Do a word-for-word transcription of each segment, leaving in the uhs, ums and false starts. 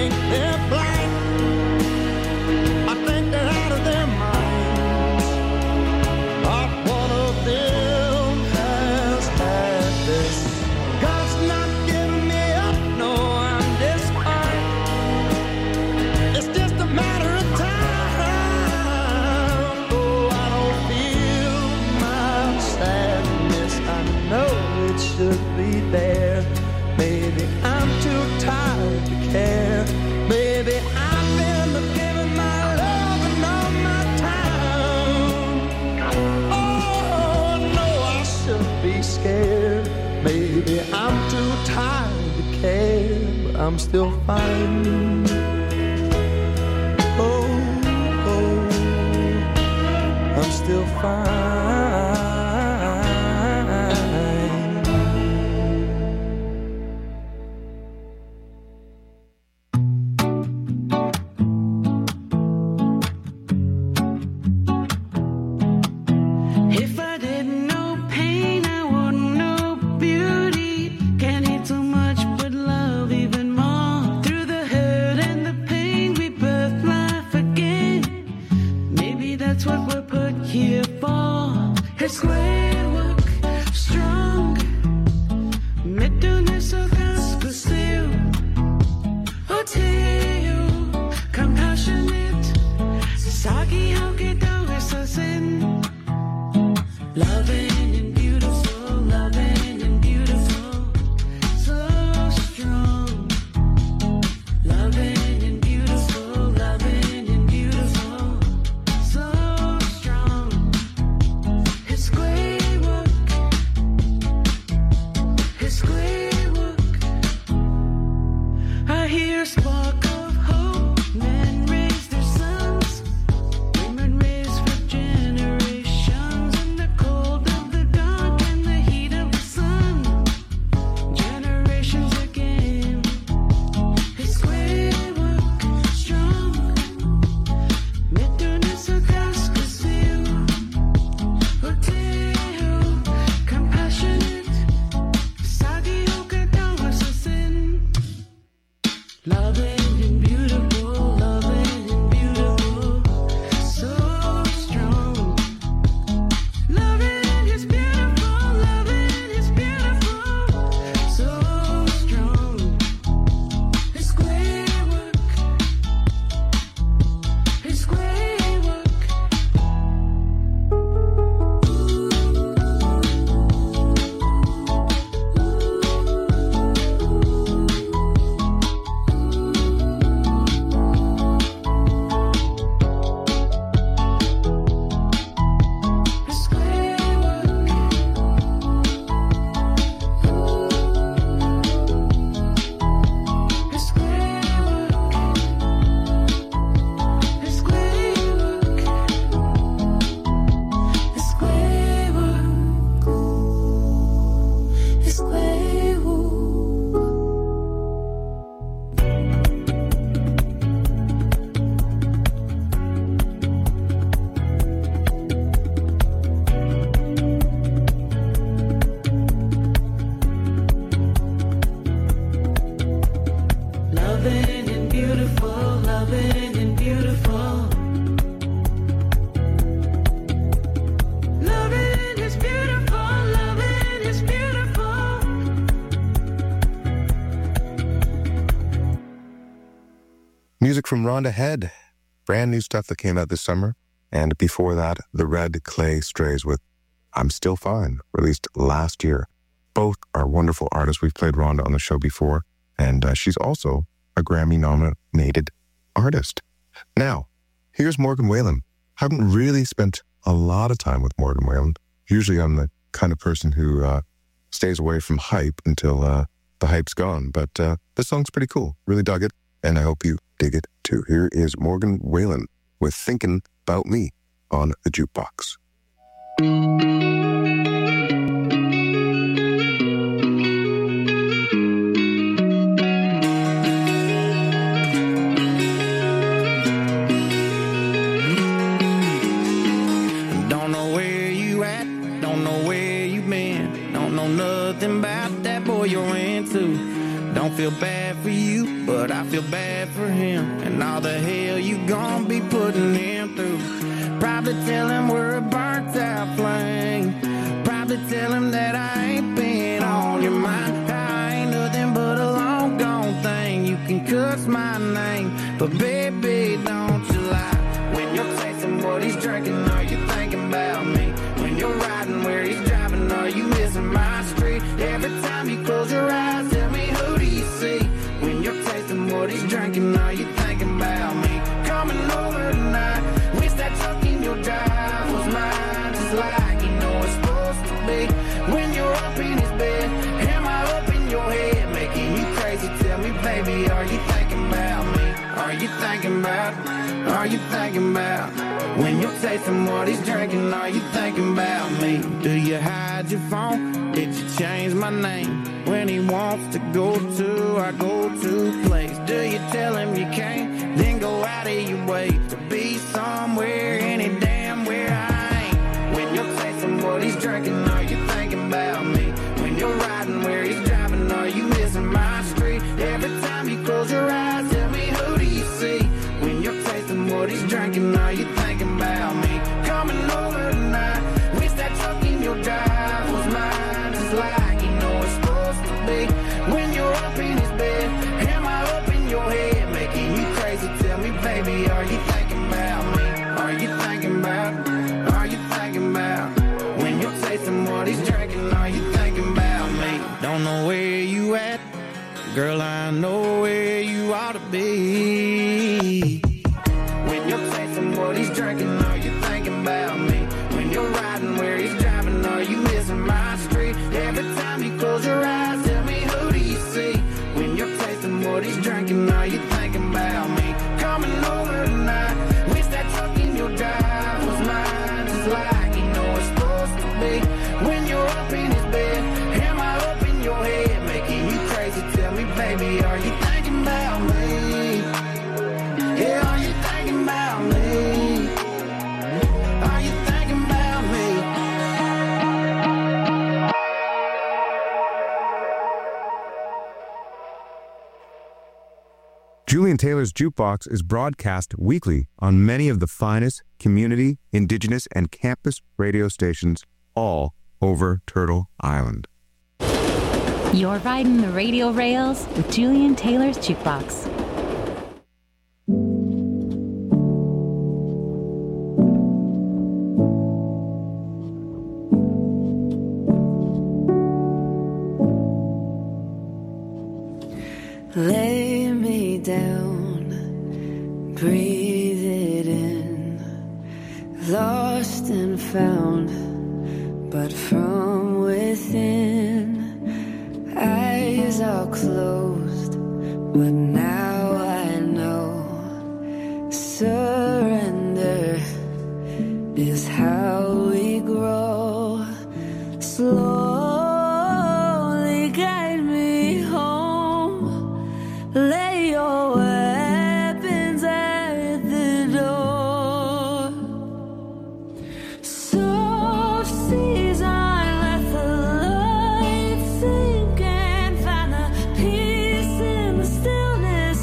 think they're blind. I think they're out of their minds. Not one of them has had this. God's not giving me up, no, I'm just fine. It's just a matter of time. Oh, I don't feel my sadness. I know it should be there. Maybe I'm too tired to care. Maybe I've been giving my love and all my time. Oh, no, I should be scared. Maybe I'm too tired to care, but I'm still fine. Oh, oh, I'm still fine. If I didn't know pain, I wouldn't know beauty. Can't hate so much, but love even more. Through the hurt and the pain, we birth life again. Maybe that's what we're put here for. It's square work, strong. Medunnes och ganska still. Hotel, compassionate. Sagi hauke dawisasin. Loving and beautiful, loving and beautiful, so strong. Loving and beautiful, loving and beautiful, so strong. It's square work, it's square work. I hear a spark of hope, men raise their sons, women raise for generations. In the cold of the dark and the heat of the sun, generations again. It's square work, strong. Medunnes och ganska still. Hotel, compassionate. Sagi hauke dawisasin. Loving and beautiful, loving and beautiful, so strong. Loving is beautiful, loving is beautiful, so strong. It's square work, it's square work. It's square work. It's square work. It's square work. It's square work. It's square work. Loving and beautiful, loving and beautiful. Loving is beautiful, loving is beautiful. Music from Rhonda Head. Brand new stuff that came out this summer. And before that, the Red Clay Strays with I'm Still Fine, released last year. Both are wonderful artists. We've played Rhonda on the show before, and uh, she's also a Grammy-nominated artist. Now, here's Morgan Wallen. Haven't really spent a lot of time with Morgan Wallen. Usually I'm the kind of person who uh, stays away from hype until uh, the hype's gone. But uh, this song's pretty cool. Really dug it, and I hope you dig it too. Here is Morgan Wallen with Thinking About Me on the Jukebox. Don't know where you been, don't know nothing about that boy you're into. Don't feel bad for you, but I feel bad for him, and all the hell you gon' be putting him through. Probably tell him we're a burnt out flame. Probably tell him that I ain't been on your mind. I ain't nothing but a long gone thing. You can cuss my name, but baby, don't you lie. When you're tasting what he's drinking, are you thinking about me? When you're riding where he's driving, are you missing my street? Every time you close your eyes, tell me, who do you see? When you're tasting what he's drinking, are you thinking about me? Coming over tonight, wish that truck in your drive was mine, just like you know it's supposed to be. When you're up in his bed, am I up in your head, making you crazy? Tell me, baby, are you thinking about me? Are you thinking about, are you thinking about? When you're tasting what he's drinking, are you thinking about me? Do you hide your phone? Did you change my name? When he wants to go to our go-to place, do you tell him you can't? Then go out of your way to be somewhere, any damn where I ain't. When you're tasting what he's drinking, are you thinking about me? When you're riding where he's driving, are you missing my street? Every time you close your eyes, tell me, who do you see? When you're tasting what he's drinking, are you thinking about me? Coming over tonight, wish that truck in your drive was mine, just like you know it's supposed to be. When you're up in his bed, am I up in your head, making you crazy? Tell me, baby, are you thinking about me? Are you thinking about, are you thinking about? When you're tasting what he's drinking, are you thinking about me? Don't know where you at, girl, I know where you ought to be. When you're tasting what he's drinking, are you thinking about me? When you're riding where he's driving, are you missing my street? Every time you close your eyes, tell me, who do you see? When you're tasting what he's drinking, are you thinking about me? Coming over tonight, wish that truck in your drive was mine, just like you know it's supposed to be. When you're up in his bed, am I up in your head, making you crazy? Tell me, baby, are you thinking about me? Yeah, are you thinking about me? Are you thinking about me? Julian Taylor's Jukebox is broadcast weekly on many of the finest community, indigenous, and campus radio stations all over Turtle Island. You're riding the radio rails with Julian Taylor's Jukebox. Lay me down, breathe it in, lost and found, but from within, eyes are closed, but now I know, surrender is how we grow. Slowly guide me home, lay your weapons at the door. Soft seas on, let the light sink and find the peace in the stillness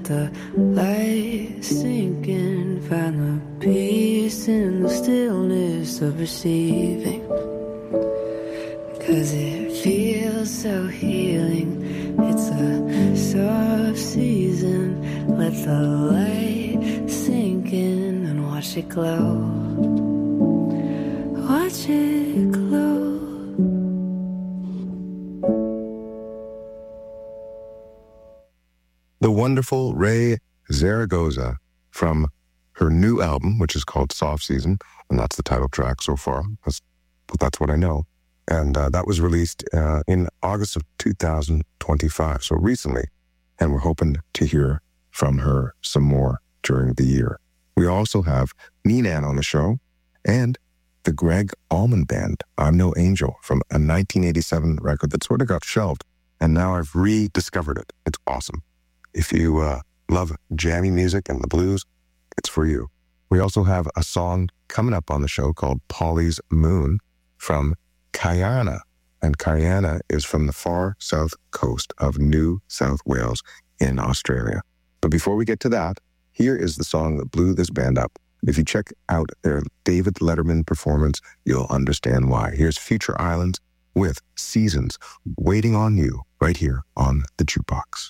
let the light sink in. Find the peace in the stillness of receiving. Cause it feels so healing. It's a soft season. Let the light sink in and watch it glow. Watch it glow. The wonderful Raye Zaragoza from her new album, which is called Soft Season, and that's the title track so far. That's, that's what I know. And uh, that was released uh, in August of two thousand twenty-five, so recently. And we're hoping to hear from her some more during the year. We also have Neenan on the show and the Greg Allman Band, I'm No Angel, from a nineteen eighty-seven record that sort of got shelved. And now I've rediscovered it. It's awesome. If you uh, love jammy music and the blues, it's for you. We also have a song coming up on the show called Polly's Moon from Kayana. And Kayana is from the far south coast of New South Wales in Australia. But before we get to that, here is the song that blew this band up. If you check out their David Letterman performance, you'll understand why. Here's Future Islands with Seasons Waiting on You right here on the Jukebox.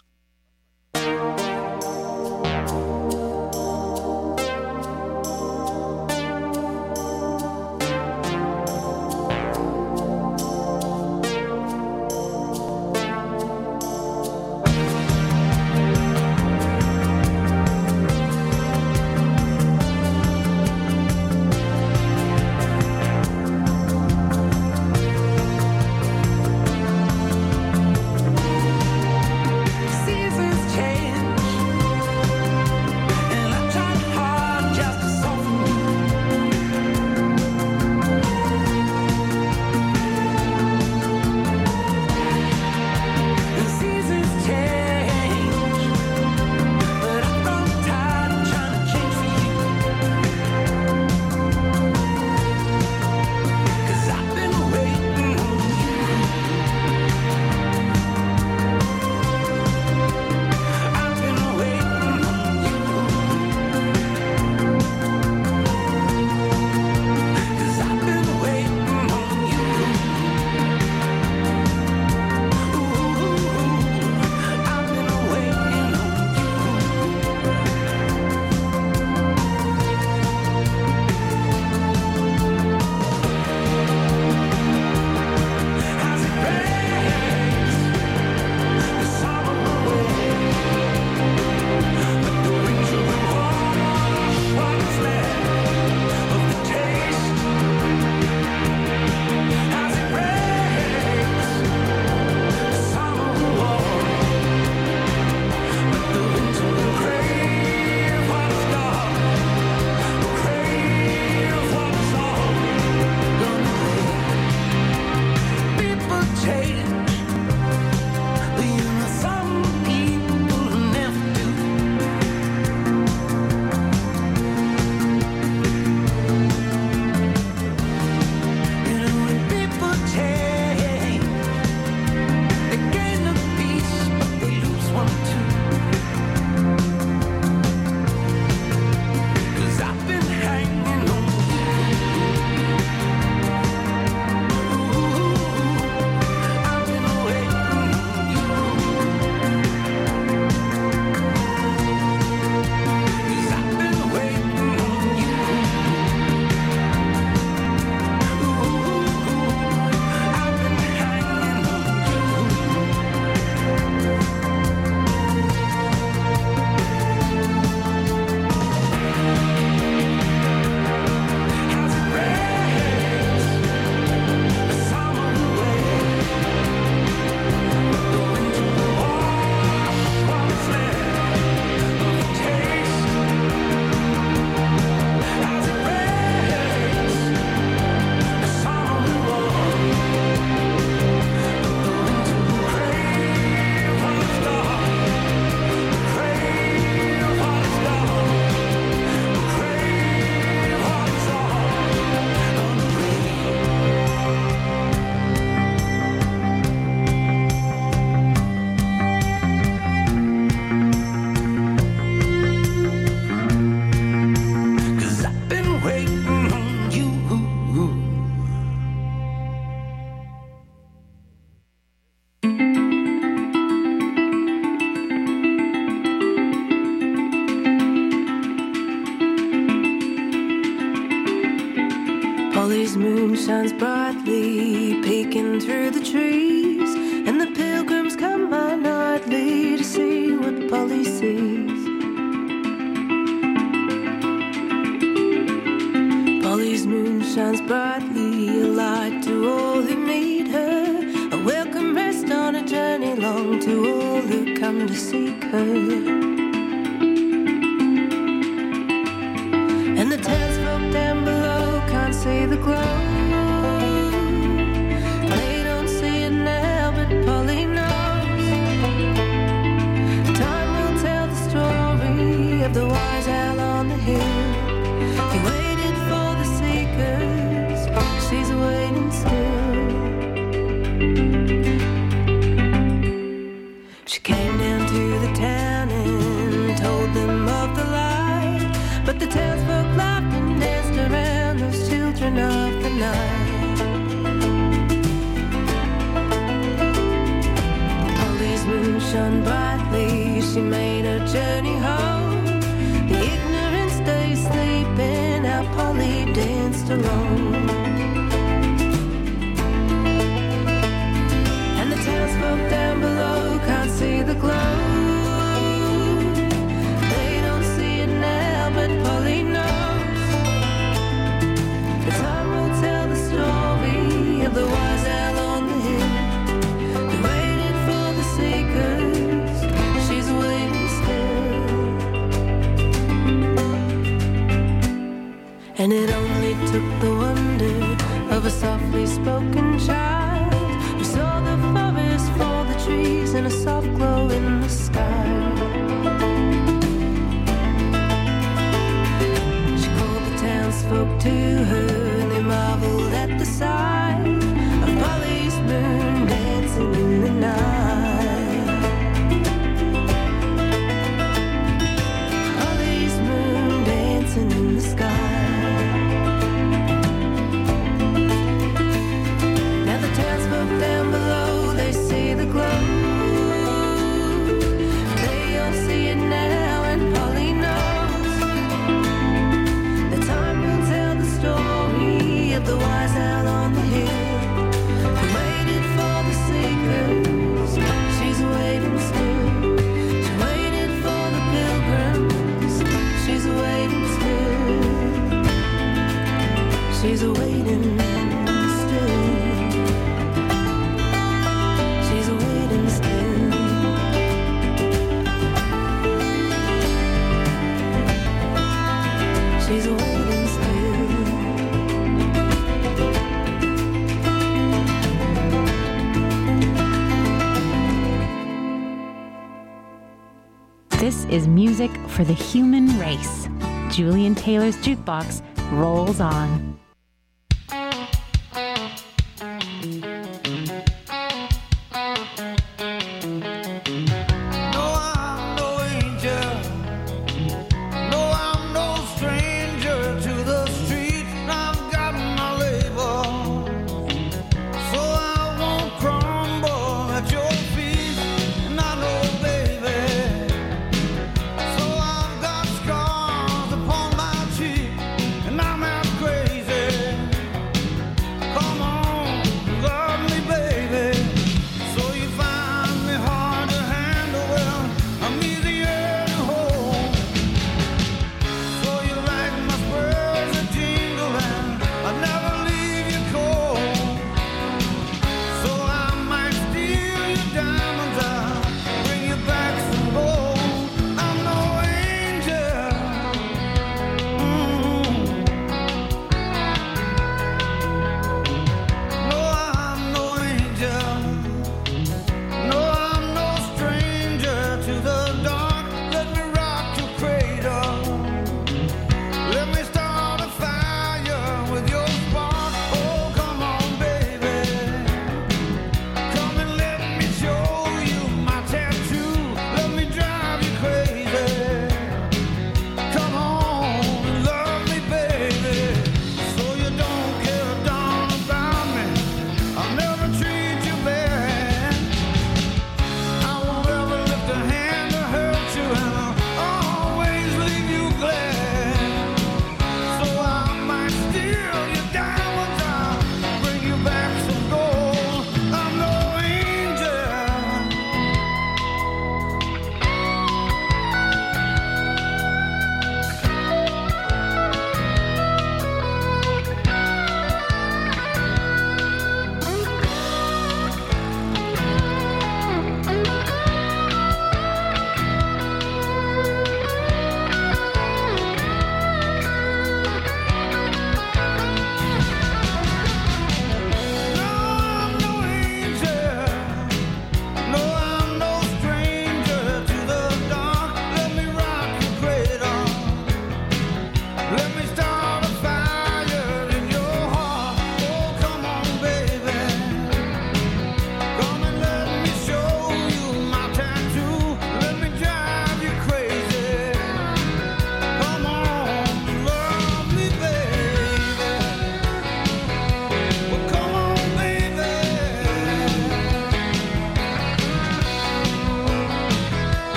Polly's moon shines brightly, peeking through the trees, and the pilgrims come by nightly to see what Polly sees. Polly's moon shines brightly, a light to all who meet her, a welcome rest on a journey long to all who come to seek her. And the townsfolk down below can't see the glow. They don't see it now, but Polly knows. Time will tell the story of the wise owl on the hill. He waited for the seekers, she's waiting still. She came down to the town and told them of the light, but the townsfolk laughed and danced around those children of the night. Polly's moon shone brightly, she made her journey home. The ignorant stay sleeping, how Polly danced alone. And the townsfolk down below can't see the glow. They don't see it now, but Polly knows. The time will tell the story of the wise owl on the hill, who waited for the seekers, she's waiting still. And it only took the wonder of a softly spoken child who saw the forest for the trees and a soft glow in the sky. She called the townsfolk to her and they marveled at the sight of Polly's moon dancing in the night. Polly's moon dancing in the sky. Now the townsfolk down below, they see the glow. They all see it now and Polly knows. The time will tell the story of the wise owl on the hill, who waited for the seekers, she's waiting still. She waited for the pilgrims, she's waiting still. She's waiting still. She's waiting still. She's waiting still. This is music for the human race. Julian Taylor's Jukebox rolls on. No, I'm no angel. No, I'm no stranger to the street. I've got my label, so I won't crumble at your feet. And I know, baby, so I've got scars upon my cheek, and I'm half crazy.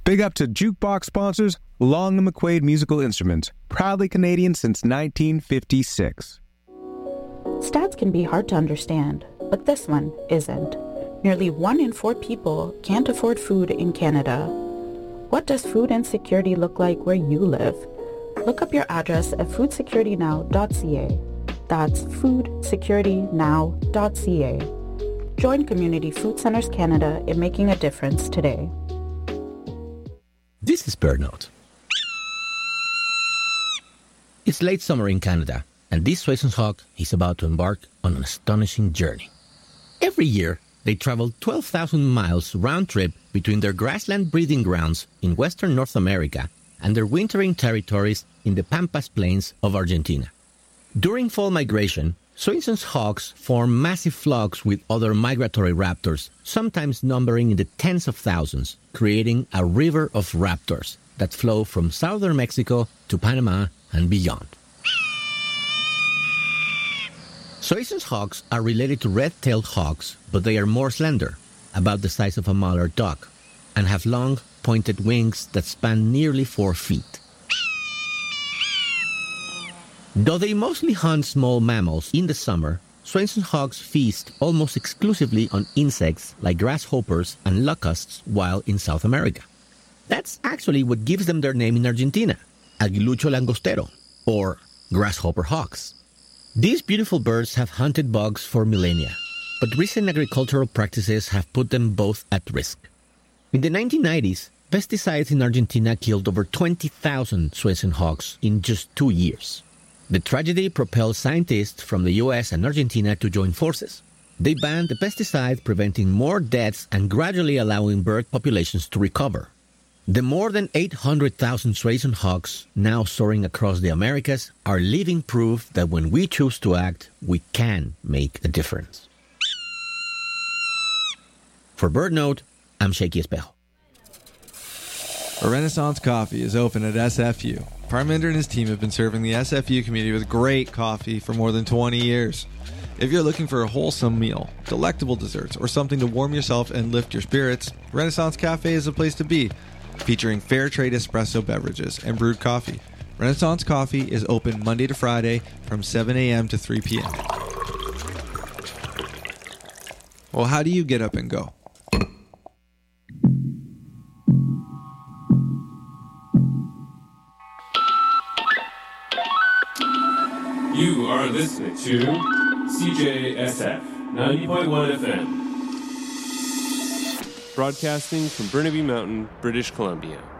Big up to jukebox sponsors Long and McQuaid Musical Instruments, proudly Canadian since nineteen fifty-six. Stats can be hard to understand, but this one isn't. Nearly one in four people can't afford food in Canada. What does food insecurity look like where you live? Look up your address at food security now dot c a. That's food security now dot c a. Join Community Food Centers Canada in making a difference today. This is Birdnote. It's late summer in Canada, and this Swainson's hawk is about to embark on an astonishing journey. Every year, they travel twelve thousand miles round-trip between their grassland breeding grounds in western North America and their wintering territories in the Pampas Plains of Argentina. During fall migration, Swainson's hawks form massive flocks with other migratory raptors, sometimes numbering in the tens of thousands, creating a river of raptors that flow from southern Mexico to Panama and beyond. Swainson's hawks are related to red-tailed hawks, but they are more slender, about the size of a mallard duck, and have long, pointed wings that span nearly four feet. Though they mostly hunt small mammals in the summer, Swainson's hawks feast almost exclusively on insects like grasshoppers and locusts while in South America. That's actually what gives them their name in Argentina, Aguilucho langostero, or grasshopper hawks. These beautiful birds have hunted bugs for millennia, but recent agricultural practices have put them both at risk. In the nineteen nineties, pesticides in Argentina killed over twenty thousand Swainson hawks in just two years. The tragedy propelled scientists from the U S and Argentina to join forces. They banned the pesticide, preventing more deaths and gradually allowing bird populations to recover. The more than eight hundred thousand Swainson hawks now soaring across the Americas are living proof that when we choose to act, we can make a difference. For BirdNote, I'm Shaky Espejo. Renaissance Coffee is open at S F U. Parminder and his team have been serving the S F U community with great coffee for more than twenty years. If you're looking for a wholesome meal, delectable desserts, or something to warm yourself and lift your spirits, Renaissance Cafe is the place to be. Featuring fair trade espresso beverages and brewed coffee, Renaissance Coffee is open Monday to Friday from seven a.m. to three p.m. Well, how do you get up and go? You are listening to C J S F ninety point one F M, broadcasting from Burnaby Mountain, British Columbia.